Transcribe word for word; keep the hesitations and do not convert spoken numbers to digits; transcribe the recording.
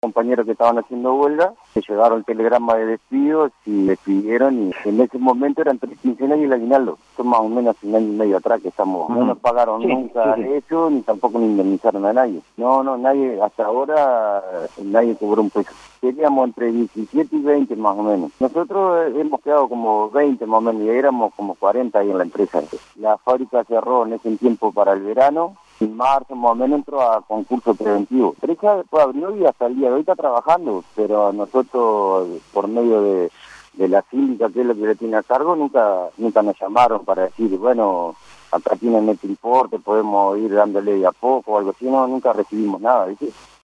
compañeros que estaban haciendo huelga, que llegaron el telegrama de despidos y despidieron, y en ese momento eran tres quincenas y el aguinaldo. Esto más o menos un año y medio atrás que estamos. Uh-huh. No nos pagaron sí, nunca sí, sí. eso, ni tampoco nos indemnizaron a nadie. No, no, nadie, hasta ahora nadie cobró un peso. Seríamos entre diecisiete y veinte más o menos. Nosotros hemos quedado como veinte más o menos, y éramos como cuarenta ahí en la empresa. La fábrica cerró en ese tiempo para el verano. En marzo más o menos entró a concurso preventivo. Pero ella después abrió y hasta el día de hoy está trabajando, pero nosotros, por medio de, de la síndica, que es lo que le tiene a cargo, nunca nunca nos llamaron para decir, bueno, acá tienen este importe, podemos ir dándole de a poco o algo así. No, nunca recibimos nada, ¿viste?